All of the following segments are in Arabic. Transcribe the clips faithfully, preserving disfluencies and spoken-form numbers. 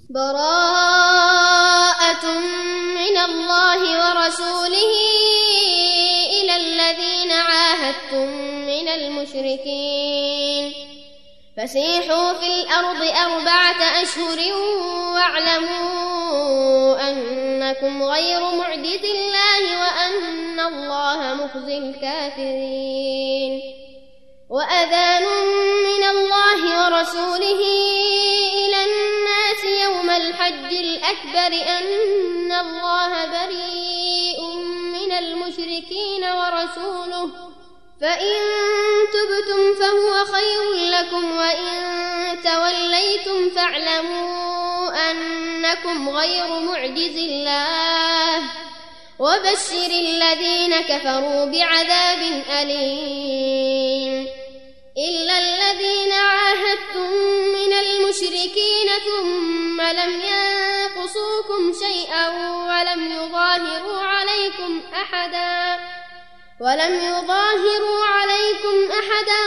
براءة من الله ورسوله إلى الذين عاهدتم من المشركين فسيحوا في الأرض أربعة أشهر واعلموا أنكم غير معجز الله وأن الله مخزي الكافرين وأذان من الله ورسوله إلى الناس يوم الحج الأكبر أن الله بريء من المشركين ورسوله فإن تبتم فهو خير لكم وإن توليتم فاعلموا أنكم غير معجز الله وبشر الذين كفروا بعذاب أليم إلا الذين عاهدتم من المشركين ثم لم ينقصوكم شيئا ولم يظاهروا عليكم أحدا ولم يظاهروا عليكم أحدا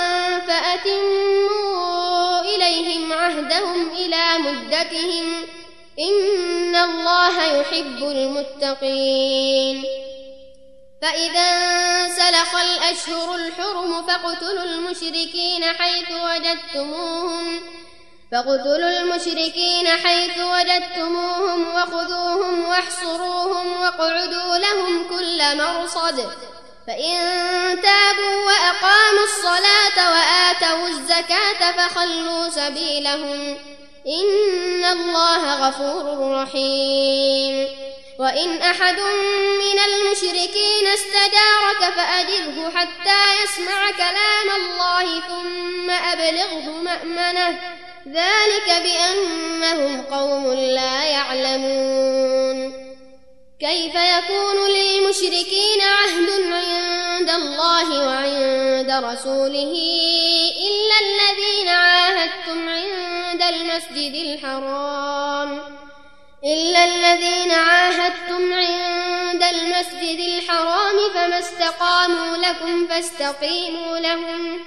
فأتموا إليهم عهدهم إلى مدتهم إن الله يحب المتقين فإذا انسلخ الأشهر الحرم فاقتلوا المشركين حيث وجدتموهم فاقتلوا المشركين حيث وجدتموهم وخذوهم واحصروهم واقعدوا لهم كل مرصد فإن تابوا وأقاموا الصلاة وآتوا الزكاة فخلوا سبيلهم إن الله غفور رحيم وإن أحد من المشركين استجارك فأجره حتى يسمع كلام الله ثم أبلغه مأمنه ذلك بأنهم قوم لا يعلمون كيف يكون للمشركين عهد عند الله وعند رسوله إلا الذين عاهدتم عند المسجد الحرام إلا الذين عاهدتم عند المسجد الحرام فما استقاموا لكم فاستقيموا لهم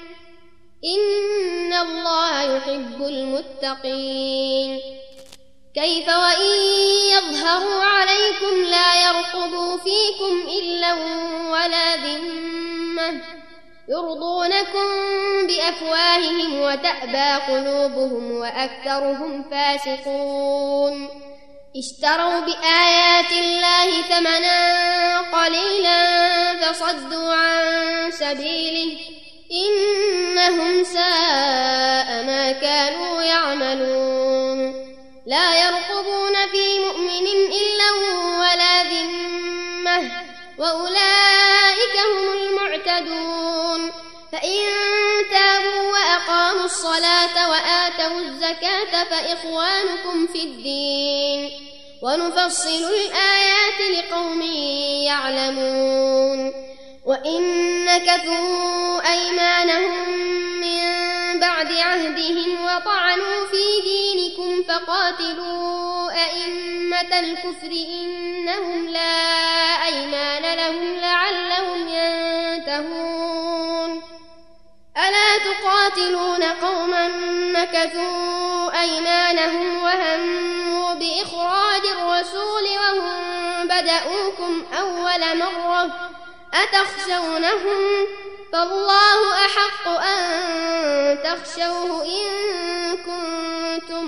إن الله يحب المتقين كيف وإن يظهروا عليكم لا يرقبوا فيكم إلا ولا ذمة يرضونكم بأفواههم وتأبى قلوبهم وأكثرهم فاسقون اشتروا بآيات الله ثمنا قليلا فصدوا عن سبيله إنهم ساء ما كانوا يعملون لا يرقبون في مؤمن إلا ولا ذمة وأولئك هم المعتدون فإن تابوا وأقاموا الصلاة وآتوا الزكاة فإخوانكم في الدين ونفصل الآيات لقوم يعلمون وإن نكثوا أيمانهم من بعد عهدهم وطعنوا في دينكم فقاتلوا أئمة الكفر إنهم لا أيمان لهم لعلهم ينتهون ألا تقاتلون قوما نكثوا أيمانهم وهموا بإخراج الرسول وهم بدأوكم أول مرة أتخشونهم فالله أحق أن تخشوه إن كنتم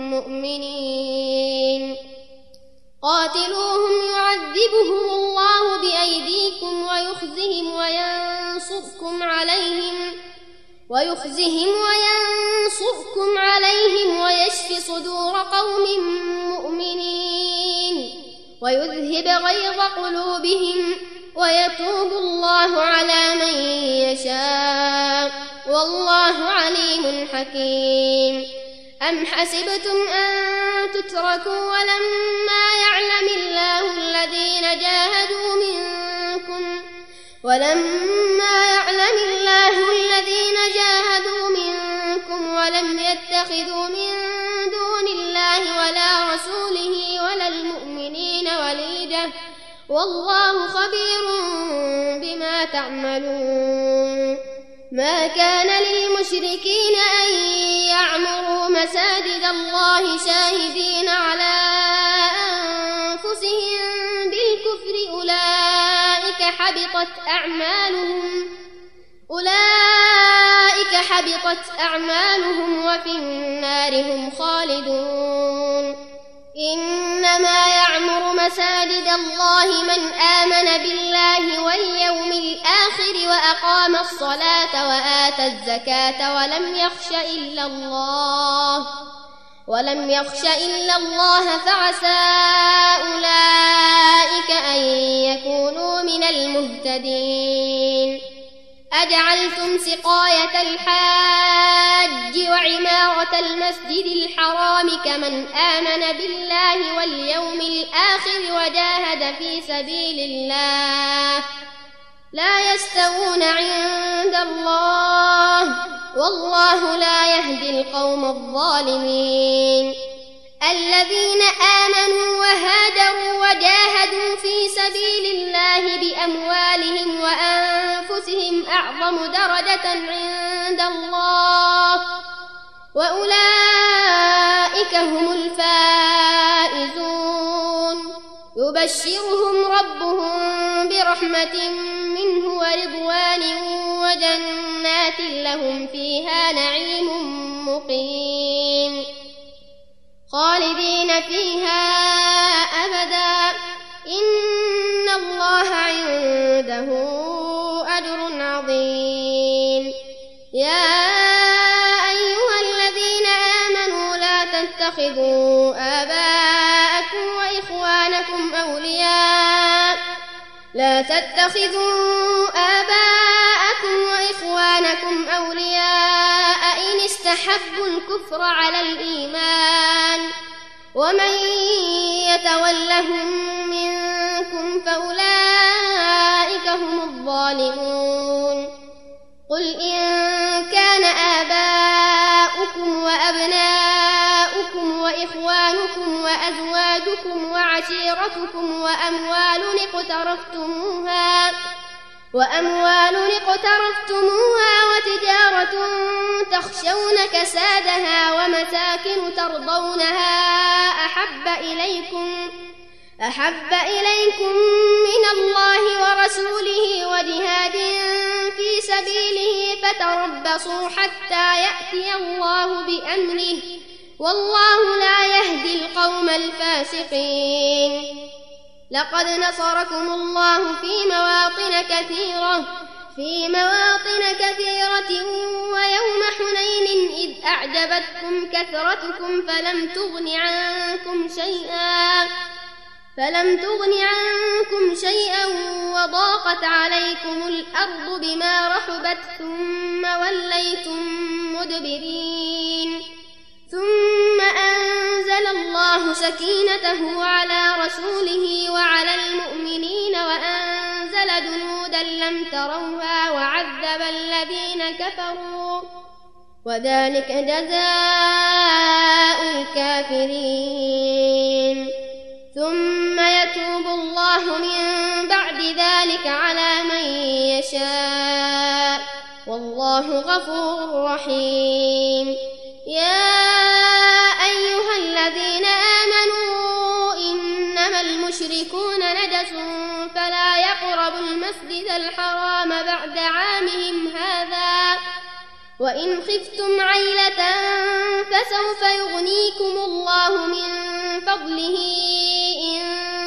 مؤمنين قاتلوهم يعذبهم الله بأيديكم ويخزهم وينصركم عليهم ويخزهم وينصركم عليهم ويشف صدور قوم مؤمنين ويذهب غيظ قلوبهم ويتوب الله على من يشاء والله عليم حكيم أم حسبتم أن تتركوا ولما يعلم الله الذين جاهدوا منكم ولما يعلم الله الذين جاهدوا منكم ولم يتخذوا من دون الله ولا رسوله ولا المؤمنين وليجة والله خبير بما تعملون ما كان للمشركين أن يعمروا مساجد الله شاهدين أنفسهم بالكفر أولئك حبطت أعمالهم أولئك حبطت أعمالهم وفي النار هم خالدون إنما يعمر مساجد الله من آمن بالله واليوم الآخر وأقام الصلاة وآتى الزكاة ولم يخش إلا الله ولم يخش إلا الله فعسى أولئك أن يكونوا من المهتدين أجعلتم سقاية الحاج وعمارة المسجد الحرام كمن آمن بالله واليوم الآخر وجاهد في سبيل الله لا يستوون عند الله والله لا يهدي القوم الظالمين الذين آمنوا وهاجروا وجاهدوا في سبيل الله بأموالهم وأنفسهم أعظم درجة عند الله وأولئك هم الفائزون يبشرهم ربهم برحمة منه ورضوان وجنات لهم فيها نعيم مقيم خالدين فيها أبدا إن الله عنده أجر عظيم يا أيها الذين آمنوا لا تتخذوا آباءكم وإخوانكم أولياء لا تتخذوا آباءكم وإخوانكم أولياء إن استحبوا الكفر على الإيمان ومن يتولهم منكم فأولئك هم الظالمون قل إن كان آباؤكم وأبناؤكم وإخوانكم وأزواجكم وعشيرتكم وأموال اقترفتموها وأموال اقترفتموها وتجارة تخشون كسادها ومساكن ترضونها أحب إليكم أحب إليكم من الله ورسوله وجهاد في سبيله فتربصوا حتى يأتي الله بأمره والله لا يهدي القوم الفاسقين لقد نصركم الله في مواطن كثيرة في مواطن كثيرة ويوم حنين إذ أعجبتكم كثرتكم فلم تغن عنكم شيئا فلم تغن عنكم شيئا وضاقت عليكم الأرض بما رحبت ثم وليتم مدبرين ثم أنزل الله سكينته على رسوله وعلى المؤمنين وأنزل جنودا لم تروها وعذب الذين كفروا وذلك جزاء الكافرين ثم يتوب الله من بعد ذلك على من يشاء والله غفور رحيم يا أيها الذين آمنوا إنما المشركون نجس فلا يقربوا المسجد الحرام بعد عامهم هذا وإن خفتم عيلة فسوف يغنيكم الله من فضله إن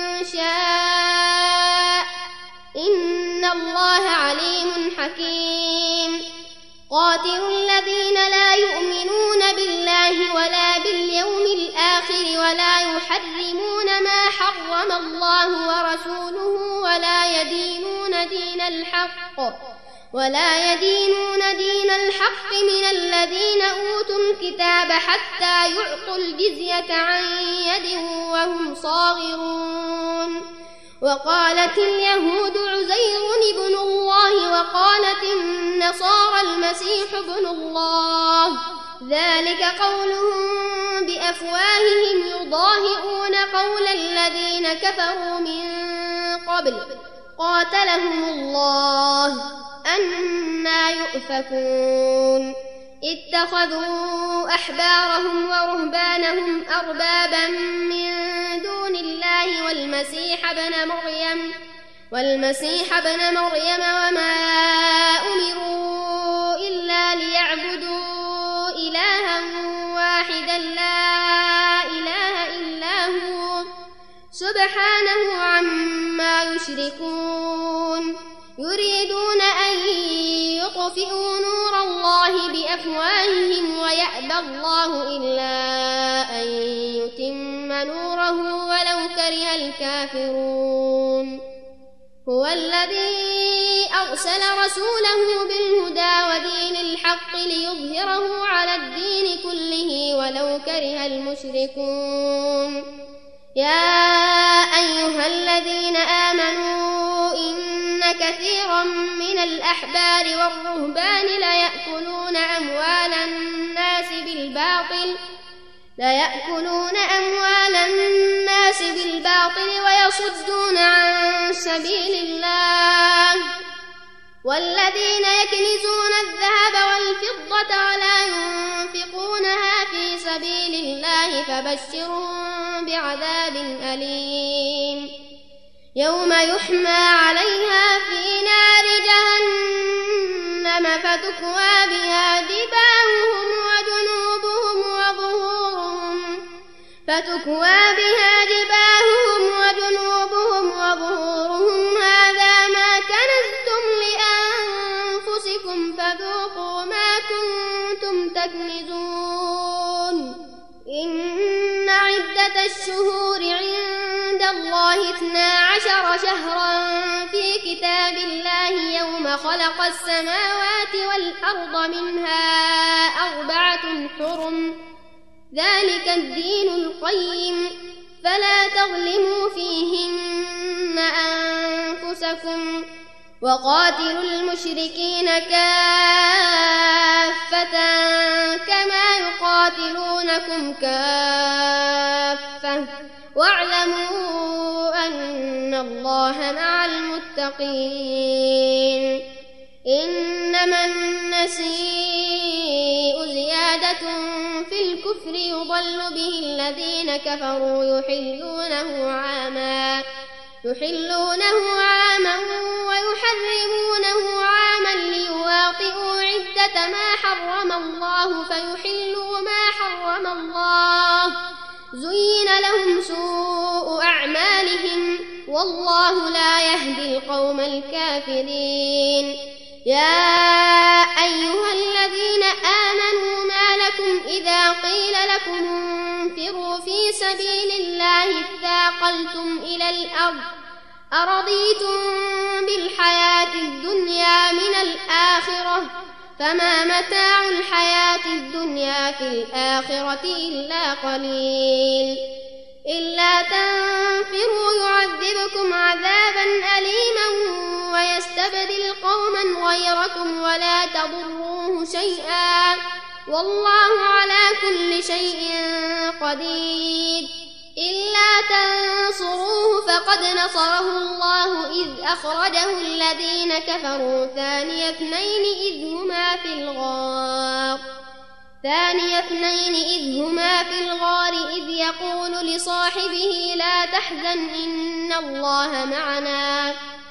شاء إن الله عليم حكيم قاتلوا الذين لا يؤمنون بالله ولا باليوم الآخر ولا يحرمون ما حرم الله ورسوله ولا يدينون دين الحق ولا يدينون دين الحق من الذين أوتوا الكتاب حتى يعطوا الجزية عن يد وهم صاغرون وقالت اليهود عزير ابن الله وقالت النصارى المسيح ابن الله ذلك قولهم بأفواههم يضاهئون قول الذين كفروا من قبل قاتلهم الله أنى يؤفكون اتخذوا أحبارهم ورهبانهم أربابا من دون الله والمسيح والمسيح ابن مريم والمسيح ابن مريم وما أمروا إلا ليعبدوا إلها واحدا لا إله إلا هو سبحانه عما يشركون يريدون أن يطفئوا نور الله بأفواههم ويأبى الله إلا أن يتم نوره ولو كره الكافرون هو الذي أرسل رسوله بالهدى ودين الحق ليظهره على الدين كله ولو كره المشركون يا أيها الذين آمنوا إن كثيرا من الأحبار والرهبان ليأكلون أموال الناس بالباطل ليأكلون أموال الناس بالباطل ويصدون عن سبيل الله والذين يكنزون الذهب والفضة ولا ينفقونها في سبيل الله فبشرهم بعذاب أليم يوم يحمى عليها في نار جهنم فتكوى بها جباههم وجنوبهم وظهورهم فتكوى بها جباههم وجنوبهم وظهورهم هذا ما كنزتم لأنفسكم فذوقوا ما كنتم تكنزون إن عدة الشهور عند الله اثنا عشر شهرا في كتاب الله يوم خلق السماوات والأرض منها أربعة حرم ذلك الدين القيم فلا تظلموا فيهن أنفسكم وقاتلوا المشركين كافة كما يقاتلونكم كافة واعلموا أن الله مع المتقين إنما النسيء زيادة في الكفر يضل به الذين كفروا يحلونه عاما يحلونه عاما ويحرمونه عاما ليواطئوا عدة ما حرم الله فيحلوا ما حرم الله زين لهم سوء أعمالهم والله لا يهدي القوم الكافرين يا أيها الذين آمنوا ما لكم إذا قيل لكم انفروا في سبيل الله اثاقلتم إلى الأرض أرضيتم بالحياة الدنيا من الآخرة فما متاع الحياة الدنيا في الآخرة إلا قليل إلا تنفروا يعذبكم عذابا أليما ويستبدل قوما غيركم ولا تضروه شيئا والله على كل شيء قدير إلا تنصروه فقد نصره الله إذ أخرجه الذين كفروا ثاني اثنين إذ هما في الغار ثاني اثنين إذ هما في الغار إذ يقول لصاحبه لا تحزن إن الله معنا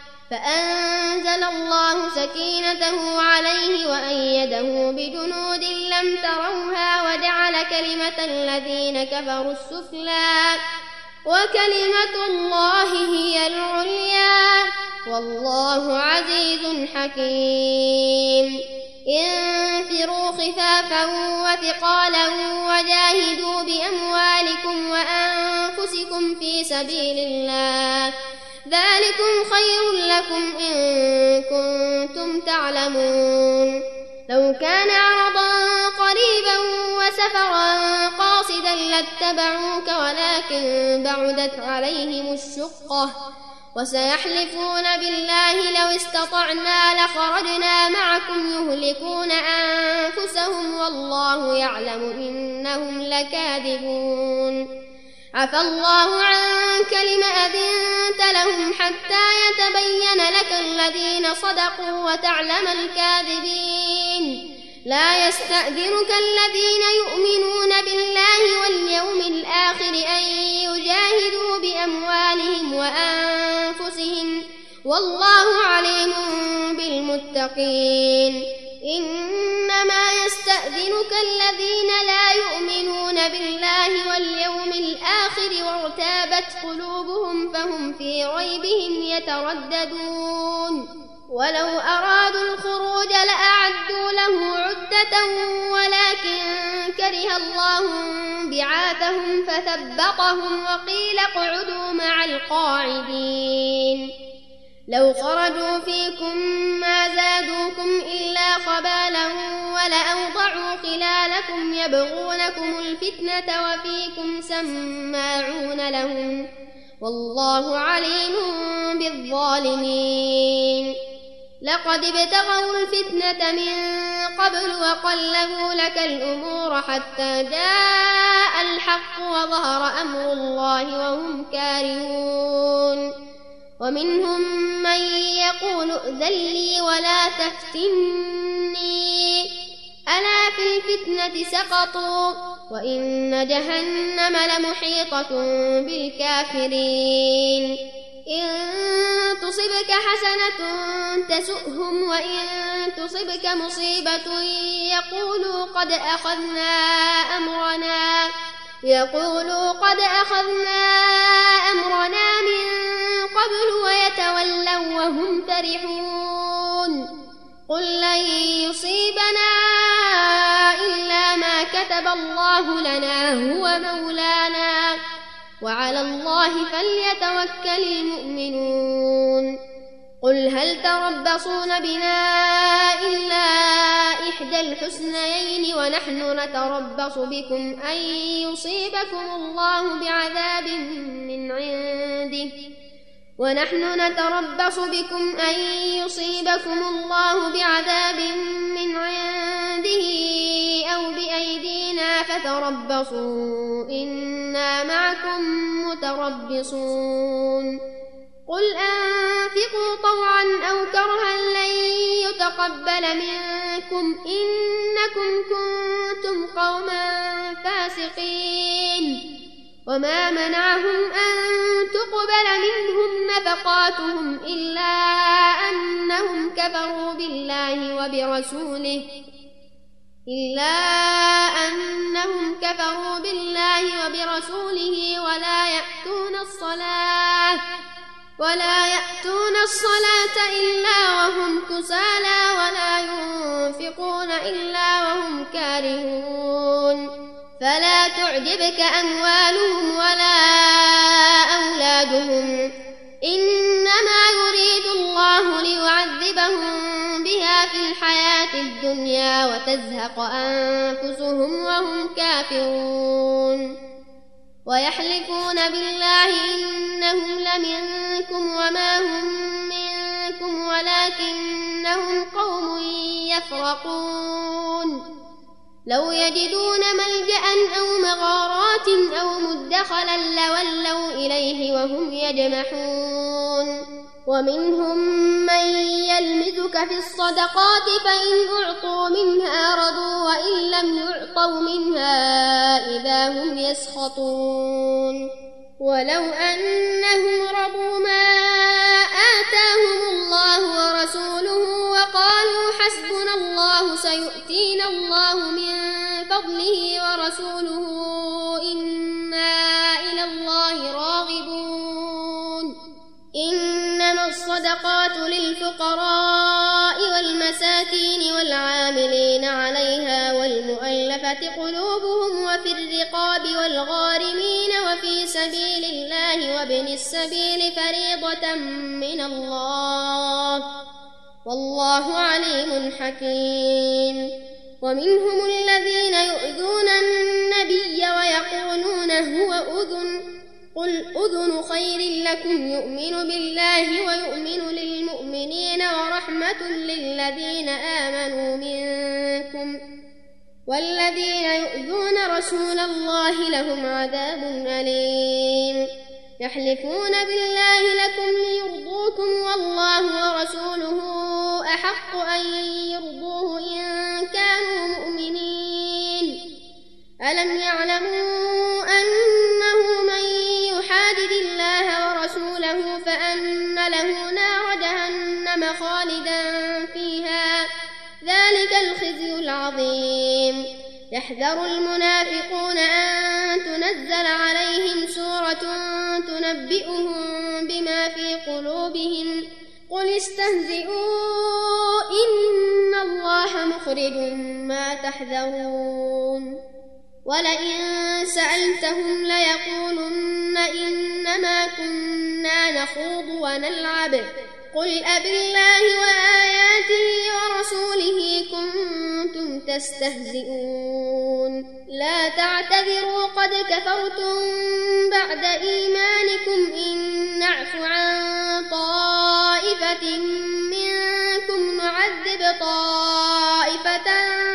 فأنزل الله سكينته عليه وأيده بجنود لم تروها وجعل كلمة الذين كفروا السفلى وكلمة الله هي العليا والله عزيز حكيم انفروا خفافا وثقالا وجاهدوا بأموالكم وأنفسكم في سبيل الله ذلكم خير لكم إن كنتم تعلمون لو كان عرضا قريبا وسفرا قاصدا لاتبعوك ولكن بعدت عليهم الشقة وسيحلفون بالله لو استطعنا لخرجنا معكم يهلكون أنفسهم والله يعلم إنهم لكاذبون عفى الله عنك لم أذنت لهم حتى يتبين لك الذين صدقوا وتعلم الكاذبين لا يستأذنك الذين يؤمنون بالله واليوم الآخر أن يجاهدوا بأموالهم وأنفسهم والله عليم بالمتقين. إنما يستأذنك الذين لا يؤمنون بالله واليوم الآخر وارتابت قلوبهم فهم في ريبهم يترددون. ولو أرادوا الخروج لأعدوا له عدة ولكن كره الله بعاثهم فثبطهم وقيل اقعدوا مع القاعدين. لو خرجوا فيكم ما زادوكم إلا خبالا ولأوضعوا خلالكم يبغونكم الفتنة وفيكم سماعون لهم والله عليم بالظالمين. لقد ابتغوا الفتنة من قبل وقلبوا لك الأمور حتى جاء الحق وظهر أمر الله وهم كارهون. ومنهم من يقول ائذن لي ولا تفتني ألا في الفتنة سقطوا وإن جهنم لمحيطة بالكافرين. إن تصبك حسنة تسؤهم وإن تصبك مصيبة يقولوا قد أخذنا أمرنا يقولوا قد أخذنا أمرنا من قبل ويتولوا وهم فرحون. قل لن يصيبنا إلا ما كتب الله لنا هو مولانا وعلى الله فليتوكل المؤمنون. قل هل تربصون بنا إلا إحدى الحسنيين ونحن نتربص بكم أن يصيبكم الله بعذاب من عنده ونحن نتربص بكم أن يصيبكم الله بعذاب من عنده أو بأيدينا فتربصوا إنا معكم متربصون. قل أنفقوا طوعا أو كرها لن يتقبل منكم إنكم كنتم قوما فاسقين. وما منعهم أن تقبل منهم نفقاتهم إلا أنهم كفروا بالله وبرسوله إلا أنهم كفروا بالله وبرسوله ولا يأتون الصلاة ولا يأتون الصلاة إلا وهم كسالى ولا ينفقون إلا وهم كارهون. فلا تعجبك أموالهم ولا أولادهم إنما يريد الله ليعذبهم بها في الحياة الدنيا وتزهق أنفسهم وهم كافرون. ويحلفون بالله إنهم لمنكم وما هم منكم ولكنهم قوم يفرقون. لو يجدون ملجأ أو مغارات أو مدخلا لولوا إليه وهم يجمحون. ومنهم من يلمزك في الصدقات فإن أعطوا منها رضوا وإن لم يعطوا منها إذا هم يسخطون. ولو أنهم رضوا ما آتاهم الله ورسوله وقالوا حسبنا الله سيؤتينا الله من فضله ورسوله إنا إلى الله راغبون. إنما الصدقات للفقراء والمساكين والعاملين عليها والمؤلفة قلوبهم وفي الرقاب والغارمين وفي سبيل الله وابن السبيل فريضة من الله والله عليم حكيم. ومنهم الذين يؤذون النبي ويقولون هو أذن قل أذن خير لكم يؤمن بالله ويؤمن للمؤمنين ورحمة للذين آمنوا منكم والذين يؤذون رسول الله لهم عذاب أليم. يحلفون بالله لكم ليرضوكم والله ورسوله أحق أن يرضوه إن كانوا مؤمنين. ألم يعلموا أنه من يحادد الله ورسوله فأن له نار عظيم. يحذر المنافقون أن تنزل عليهم سورة تنبئهم بما في قلوبهم قل استهزئوا إن الله مخرج ما تحذرون. ولئن سألتهم ليقولن إنما كنا نخوض ونلعب قل أبالله وآياته ورسوله كنتم تستهزئون. لا تعتذروا قد كفرتم بعد إيمانكم إن نعف عن طائفة منكم نعذب طائفة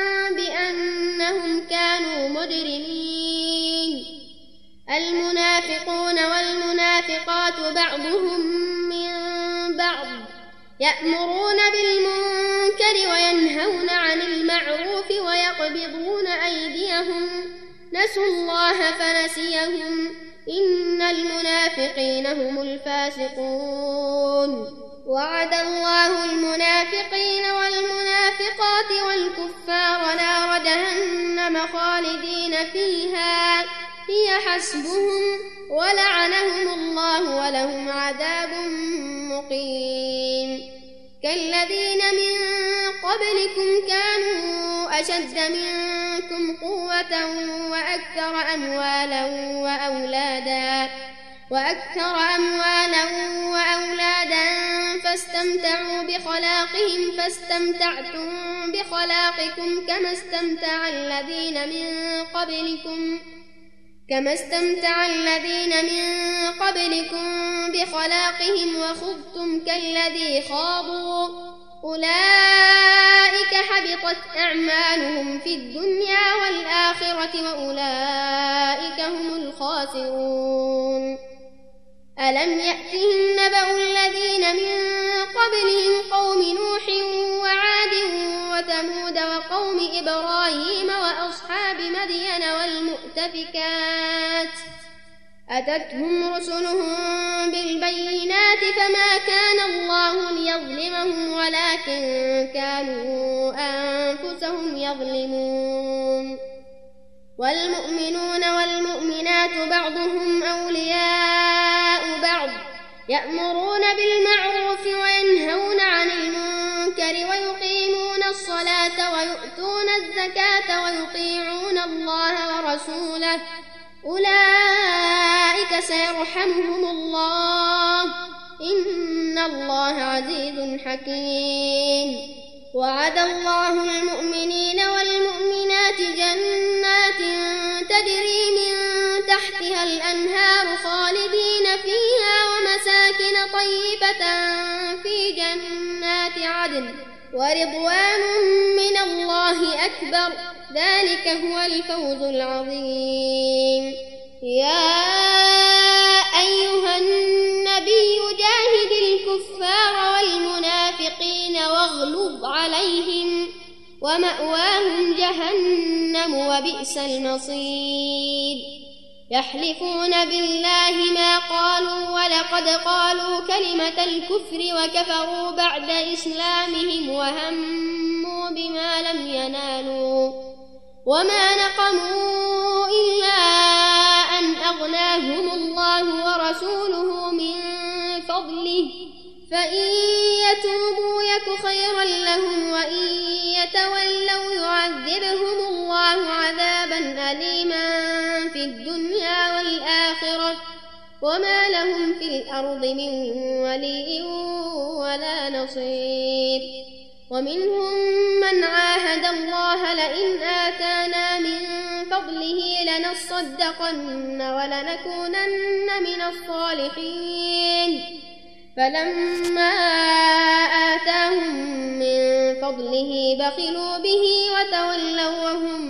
بأنهم كانوا مجرمين. المنافقون والمنافقات بعضهم من بعض يأمرون بالمنكر وينهون عن المعروف ويقبضون أيديهم نسوا الله فنسيهم إن المنافقين هم الفاسقون. وعد الله المنافقين والمنافقات والكفار نار جهنم خالدين فيها هي حسبهم ولعنهم الله ولهم عذاب مقيم. كالذين من قبلكم كانوا أشد منكم قوة وأكثر أموالا وأولادا وأكثر أموالا وأولادا فاستمتعوا بخلاقهم فاستمتعتم بخلاقكم كما استمتع الذين من قبلكم كما استمتع الذين من قبلكم بخلاقهم وخضتم كالذي خاضوا أولئك حبطت أعمالهم في الدنيا والآخرة وأولئك هم الخاسرون. ألم يأتهم نبأ الذين من قبلهم قوم نوح وعاد وثمود وقوم إبراهيم وأصحاب مدين والمؤتفكات أتتهم رسلهم بالبينات فما كان الله ليظلمهم ولكن كانوا أنفسهم يظلمون. والمؤمنون والمؤمنات بعضهم أولياء بعض يأمرون بالمعروف وينهون عن المنكر ويقيمون الصلاة ويؤتون الزكاة ويطيعون الله ورسوله أولئك سيرحمهم الله إن الله عزيز حكيم. وعد الله المؤمنين والمؤمنات جنات تجري من تحتها الأنهار خالدين فيها ومساكن طيبة في جنات عدن ورضوان من الله أكبر ذلك هو الفوز العظيم. يا أيها النبي جاهد الكفار والمنافقين واغلظ عليهم ومأواهم جهنم وبئس المصير. يحلفون بالله ما قالوا ولقد قالوا كلمة الكفر وكفروا بعد إسلامهم وهموا بما لم ينالوا وما نقموا إلا أن أغناهم الله ورسوله من فضله فإن يتوبوا يك خيرا لهم وإن يتولوا يعذبهم الله عذابا أليما في الدنيا والآخرة وما لهم في الأرض من ولي ولا نصير. ومنهم من عاهد الله لئن آتانا من فضله لنصدقن ولنكونن من الصالحين فلما آتاهم من فضله بخلوا به وتولوا وهم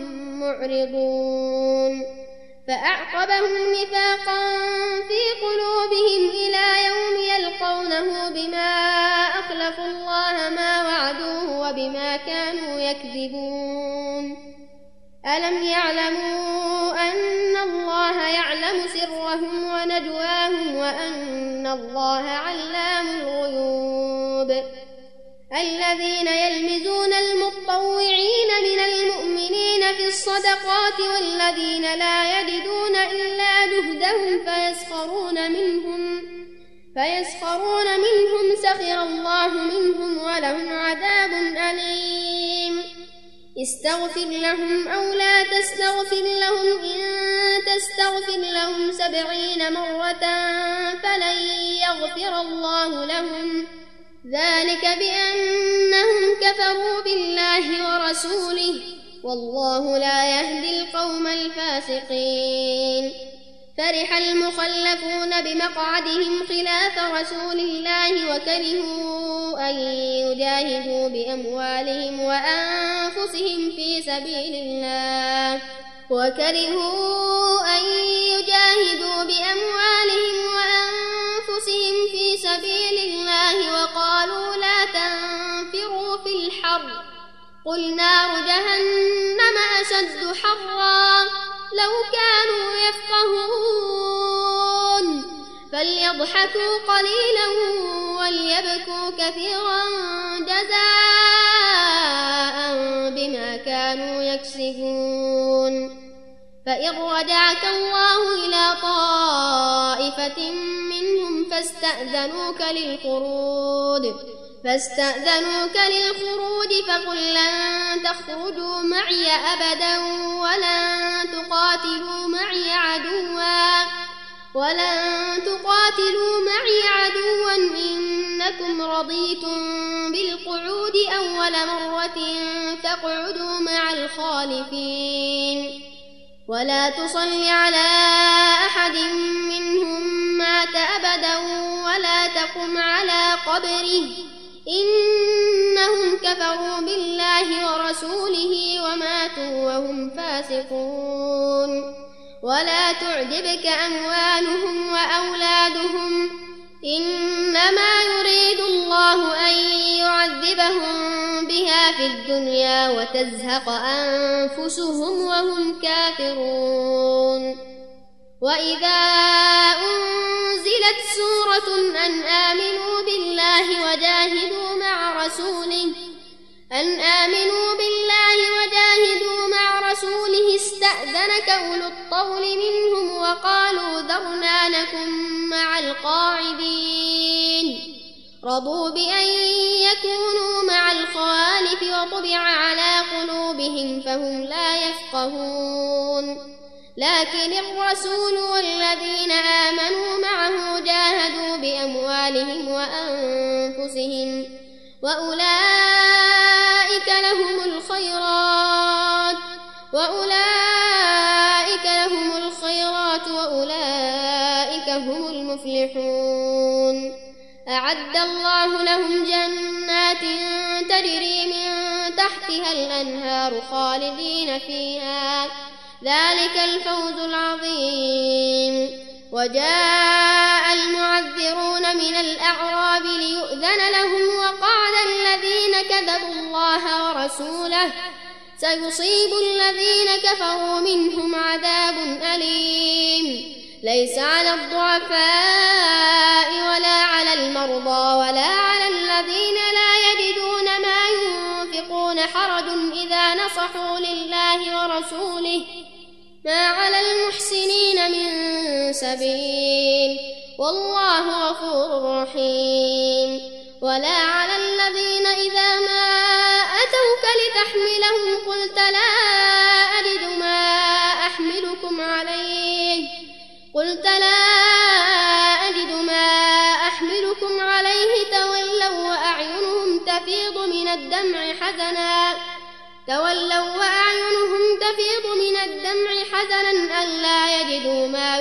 معرضون. فأعقبهم نفاقا في قلوبهم إلى يوم يلقونه بما أخلفوا الله ما وعدوه وبما كانوا يكذبون. ألم يعلموا أن الله يعلم سرهم ونجواهم وأن الله علام الغيوب. الذين يلمزون المطوعين من المؤمنين في الصدقات والذين لا يجدون إلا جهدهم فيسخرون منهم فيسخرون منهم سخر الله منهم ولهم عذاب أليم استغفر لهم أو لا تستغفر لهم إن تستغفر لهم سبعين مرة فلن يغفر الله لهم ذلك بأنهم كفروا بالله ورسوله والله لا يهدي القوم الفاسقين فرح المخلفون بمقعدهم خلاف رسول الله وكرهوا أن يجاهدوا بأموالهم وأنفسهم في سبيل الله وكرهوا أن يجاهدوا بأموالهم وأنفسهم في سبيل الله وقالوا لا تنفروا في الحر قل نار جهنم أشد حرا لو كانوا يفقهون فليضحكوا قليلا وليبكوا كثيرا جزاء بما كانوا يكسبون فإن رجعك الله إلى طائفة منهم فاستأذنوك للخروج فاستأذنوك للخروج فقل لن تخرجوا معي أبدا ولن تقاتلوا معي عدوا ولن تقاتلوا معي عدوا إنكم رضيتم بالقعود أول مرة فاقعدوا مع الخالفين ولا تصل على أحد منهم مات أبدا ولا تقم على قبره إنهم كفروا بالله ورسوله وماتوا وهم فاسقون ولا تعجبك أموالهم وأولادهم إنما يريد الله أن يعذبهم بها في الدنيا وتزهق أنفسهم وهم كافرون وإذا أنزلت سورة أن آمنوا بالله وجاهدوا مع رسوله أن آمنوا بالله وجاهدوا مع رسوله استأذنك أولو الطول منهم وقالوا ذرنا نكن مع القاعدين رضوا بأن يكونوا مع الخوالف وطبع على قلوبهم فهم لا يفقهون لكن الرسول والذين آمنوا معه جاهدوا بأموالهم وأنفسهم وأولئك لهم الخيرات وأولئك لهم الخيرات وأولئك هم المفلحون أعد الله لهم جنات تجري من تحتها الأنهار خالدين فيها ذلك الفوز العظيم وجاء المعذرون من الأعراب ليؤذن لهم وقال الذين كذبوا الله ورسوله سيصيب الذين كفروا منهم عذاب أليم ليس على الضعفاء ولا على المرضى ولا على الذين لا يجدون ما ينفقون حرج إذا نصحوا لله ورسوله ما على المحسنين من سبيل والله غفور رحيم ولا على الذين إذا ما أتوك لتحملهم قلت لا أجد ما أحملكم عليه قلت لا أجد ما أحملكم عليه تولوا وأعينهم تفيض من الدمع حزنا تولوا وأعينهم تفيض من الدمع حزنا ألا يجدوا ما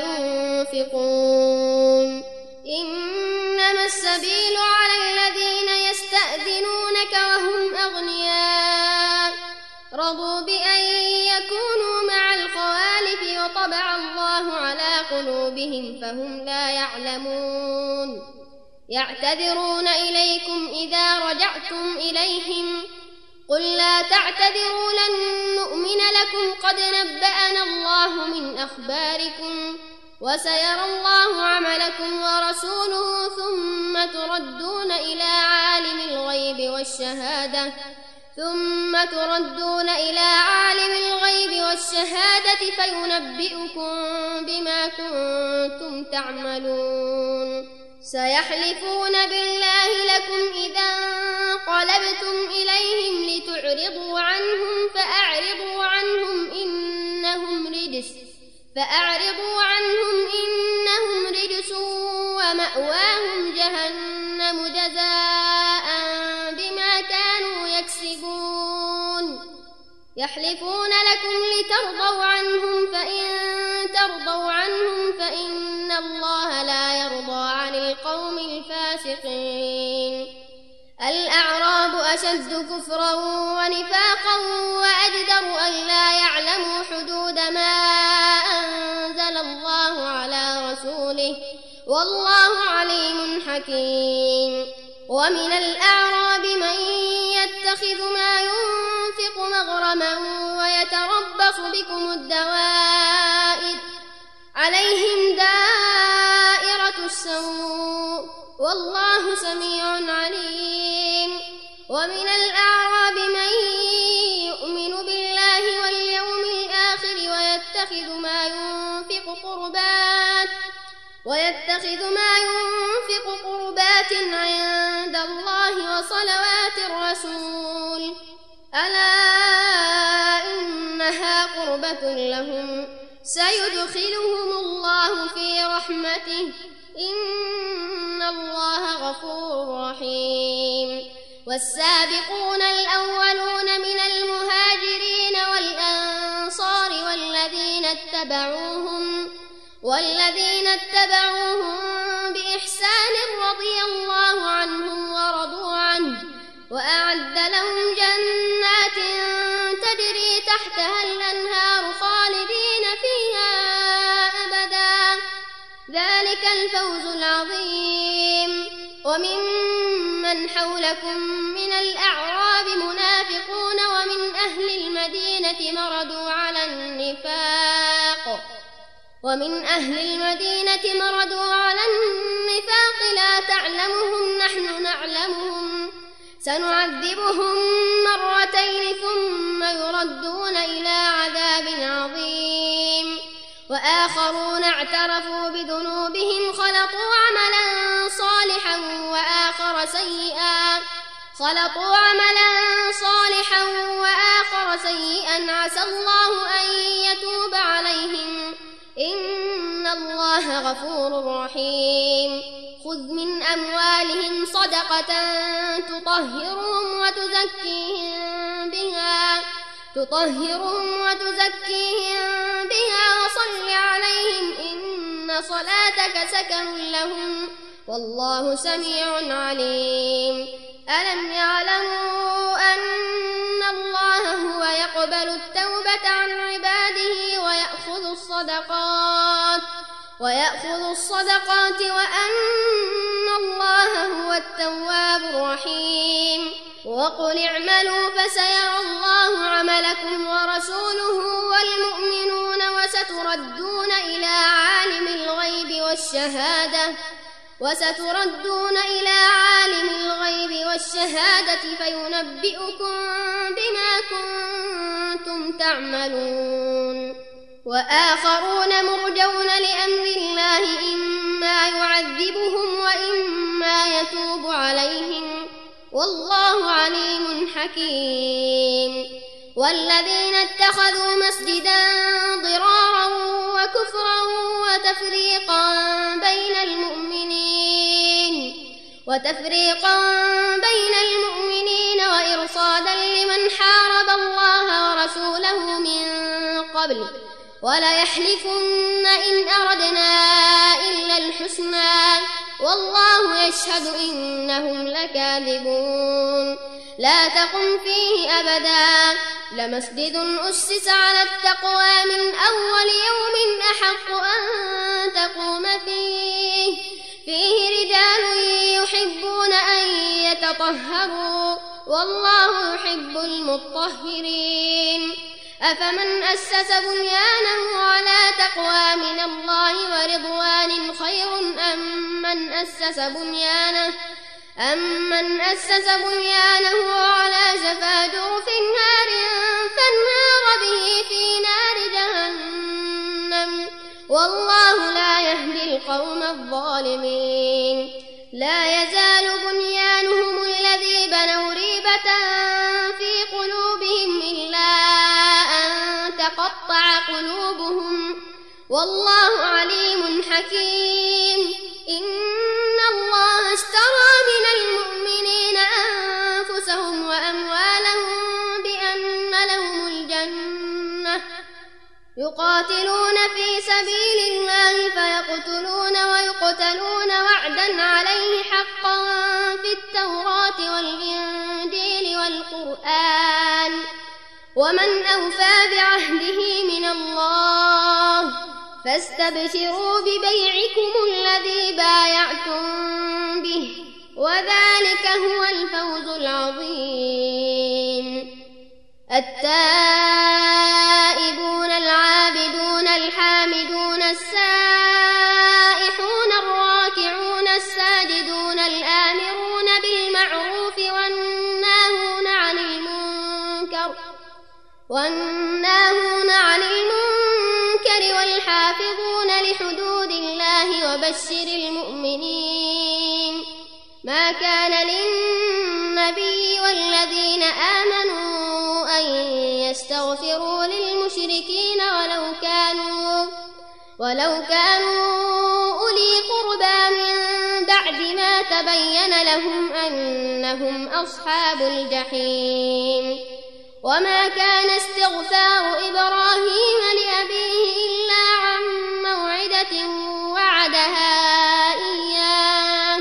ينفقون إنما السبيل على الذين يستأذنونك وهم أغنياء رضوا بأن يكونوا مع الخوالف وطبع الله على قلوبهم فهم لا يعلمون يعتذرون إليكم إذا رجعتم إليهم قل لا تعتذروا لن نؤمن لكم قد نبأنا الله من أخباركم وسيرى الله عملكم ورسوله ثم تردون إلى عالم الغيب والشهادة ثم تردون إلى عالم الغيب والشهادة فينبئكم بما كنتم تعملون سيحلفون بالله لكم إذا انقلبتم إليهم لتعرضوا عنهم فأعرضوا عنهم إنهم رجس فأعرضوا عنهم إنهم رجس ومأواهم جهنم جزاء بما كانوا يكسبون يحلفون لكم لترضوا عنهم فإن ترضوا عنهم فإن الله لا يرضى عن القوم الفاسقين الأعراب أشد كفرا ونفاقا وأجدر أن لا يعلموا حدود ما أنزل الله على رسوله والله عليم حكيم ومن الأعراب من يتخذ ما ينفق مغرما ويتربص بكم الدوائر عليهم دائرة السوء والله سميع عليم ومن الأعراب من يؤمن بالله واليوم الآخر ويتخذ ما ينفق قربات ويتخذ ما ينفق قربات عند الله وصلوات الرسول ألا إنها قربة لهم سيدخلهم الله في رحمته إن الله غفور رحيم والسابقون الأولون من المهاجرين والأنصار والذين اتبعوهم والذين اتبعوهم بإحسان رضي الله عنهم ورضوا عنه وأعد لهم جنات تجري تحتها الأنهار خالدين فيها أبدا ذلك الفوز العظيم وممن حولكم من الأعراب منافقون ومن أهل المدينة مردوا على النفاق ومن أهل المدينة مردوا على النفاق لا تعلمهم نحن نعلمهم سنعذبهم مرتين ثم يردون إلى عذاب عظيم وآخرون اعترفوا بذنوبهم خلطوا عملا صالحا وآخر سيئا خلطوا عملا صالحا وآخر سيئا عسى الله أن يتوب عليهم إن الله غفور رحيم خذ من أموالهم صدقة تطهرهم وتزكيهم بها تطهرهم وتزكيهم بها وصل عليهم إن صلاتك سكن لهم والله سميع عليم ألم يعلموا أن الله هو يقبل التوبة عن عباده ويأخذ الصدقات ويأخذ الصدقات وأن الله هو التواب الرحيم وقل اعملوا فسيرى الله عملكم ورسوله والمؤمنون وستردون إلى عالم الغيب والشهادة وستردون إلى عالم الغيب والشهادة فينبئكم بما كنتم تعملون وآخرون مرجون لأمر الله إما يعذبهم وإما يتوب عليهم والله عليم حكيم والذين اتخذوا مسجدا ضرارا وكفرا وتفريقا بين المؤمنين وتفريقا بين المؤمنين وإرصادا لمن حارب الله ورسوله من قبل وليحلفن إن أردنا إلا الحسنى والله يشهد إنهم لكاذبون لا تقم فيه أبدا لمسجد أسس على التقوى من أول يوم أحق أن تقوم فيه فيه رجال يحبون أن يتطهروا والله يحب المطهرين أفمن أسس بنيانه على تقوى من الله ورضوان خير أم من أسس بنيانه أمن أسس بنيانه على شفا جرف هار فانهار به في نار جهنم والله لا يهدي القوم الظالمين. لا يزال بنيانهم الذي بنوا ريبة في قلوبهم إلا أن تقطع قلوبهم والله عليم حكيم. إن الله اشترى من المؤمنين أنفسهم وأموالهم بأن لهم الجنة يقاتلون في سبيل الله فيقتلون ويقتلون وعدا عليه حقا في التوراة والإنجيل والقرآن ومن أوفى بعهده من الله فاستبشروا ببيعكم الذي بايعتم به وذلك هو الفوز العظيم. التائبون العابدون الحامدون السائحون الراكعون الساجدون الآمرون بالمعروف والناهون عن المنكر والناهون عن المنكر والحافظون لحدود الله وبشر المؤمنين. ما كان للنبي والذين آمنوا أن يستغفروا للمشركين ولو كانوا ولو كانوا أولي قربى من بعد ما تبين لهم أنهم أصحاب الجحيم. وما كان استغفار إبراهيم لأبيه إلا عن موعدة وعدها إياه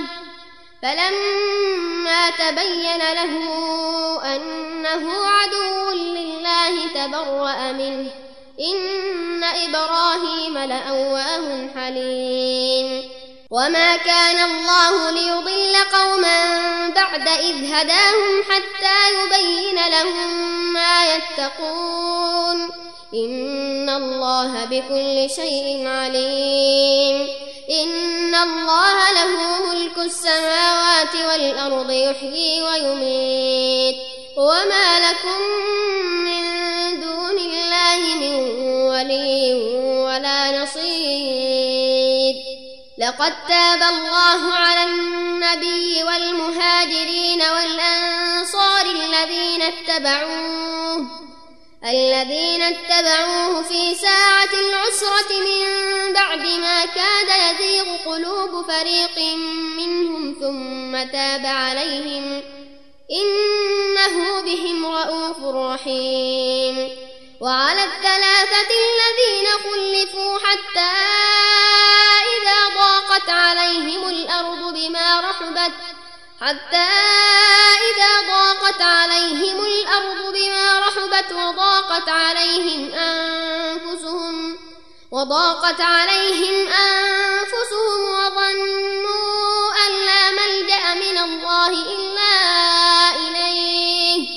فلما تبين له أنه عدو لله تبرأ منه إن إبراهيم لأواه حليم. وما كان الله ليضل قوما بعد إذ هداهم حتى يبين لهم ما يتقون إن الله بكل شيء عليم. إن الله له ملك السماوات والأرض يحيي ويميت وما لكم من دون الله من ولي ولا نصير. لقد تاب الله على النبي والمهاجرين والأنصار الذين اتبعوه الذين اتبعوه في ساعة العسرة من بعد ما كاد يزيغ قلوب فريق منهم ثم تاب عليهم إنه بهم رءوف رحيم. وعلى الثلاثة الذين خلفوا حتى إذا ضاقت عليهم الأرض بما رحبت حتى إذا ضاقت عليهم الأرض بما رحبت وضاقت عليهم أنفسهم وضاقت عليهم أنفسهم وظنوا أن لا ملجأ من الله إلا إليه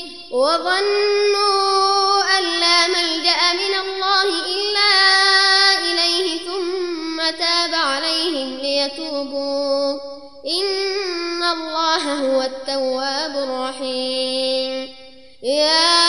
وظنوا أن لا ملجأ من الله إلا إليه ثم تاب عليهم ليتوبوا إن الله هو التواب الرحيم. يا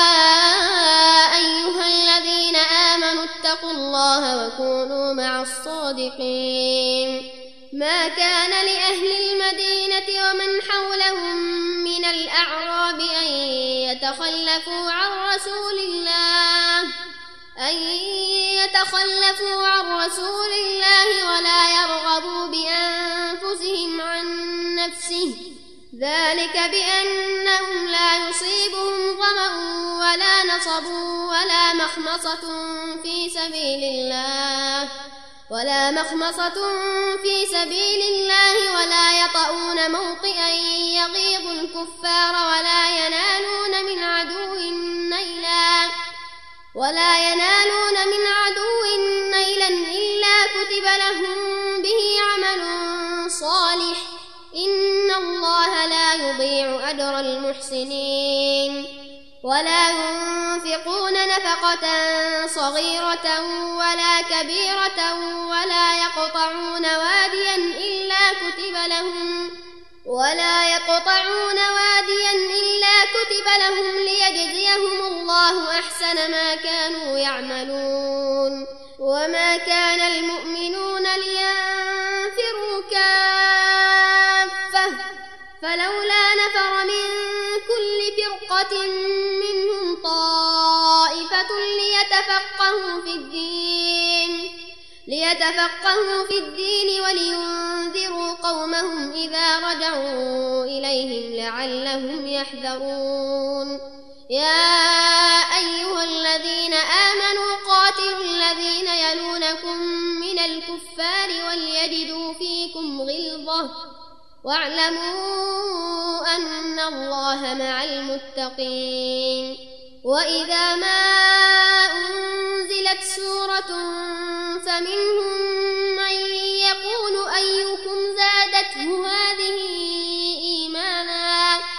أيها الذين آمنوا اتقوا الله وكونوا مع الصادقين. ما كان لأهل المدينة ومن حولهم من الأعراب أن يتخلفوا عن رسول الله أن يتخلفوا عن رسول الله ولا يرغبوا بأنفسهم عن نفسه ذلك بأنهم لا يصيبهم ظمأ ولا نصب ولا مخمصة في سبيل الله ولا مخمصة في سبيل الله ولا يطؤون موطئا يغيظ الكفار ولا ينالون من عدو نيلا ولا ينالون من عدو نيلا إلا كتب لهم به عمل صالح إن الله لا يضيع أجر المحسنين. ولا ينفقون نفقة صغيرة ولا كبيرة ولا يقطعون واديا إلا كتب لهم ولا يقطعون واديا إلا كتب لهم ليجزيهم الله أحسن ما كانوا يعملون وما كان المؤمنون لينفروا كافة فلولا نفر من كل فرقة منهم طائفة ليتفقهوا في الدين ليتفقهوا في الدين ولينذروا قومهم إذا رجعوا إليهم لعلهم يحذرون يا أيها الذين آمنوا قاتلوا الذين يلونكم من الكفار وليجدوا فيكم غلظة واعلموا أن الله مع المتقين وإذا ما أنزلت سورة فمنهم من يقول أيكم زادته هذه إيمانا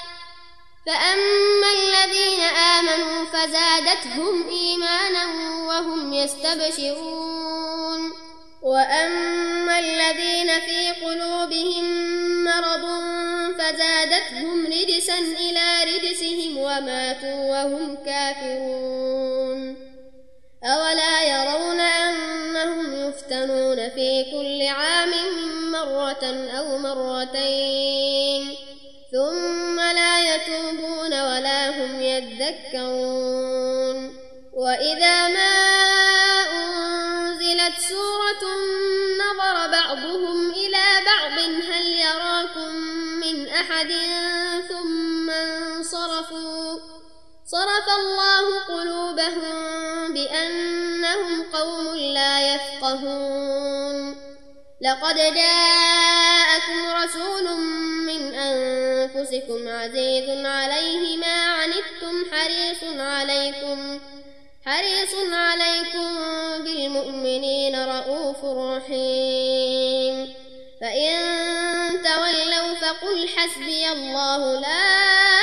فأما الذين آمنوا فزادتهم إيمانا وهم يستبشرون وأما الذين في قلوبهم مرض فزادتهم رجسا إلى رجسهم وماتوا وهم كافرون أولا يرون أنهم يفتنون في كل عام مرة أو مرتين ثم لا يتوبون ولا هم يذكرون وإذا ما أنزلت سورة نظر بعضهم إلى بعض هل يراكم من أحد ثم انصرفوا صرف الله قلوبهم بأنهم قوم لا يفقهون لقد جاءكم رسول من أنفسكم عزيز عليه ما عنتم حريص عليكم حريص عليكم بالمؤمنين رؤوف رحيم فإن تولوا فقل حسبي الله لا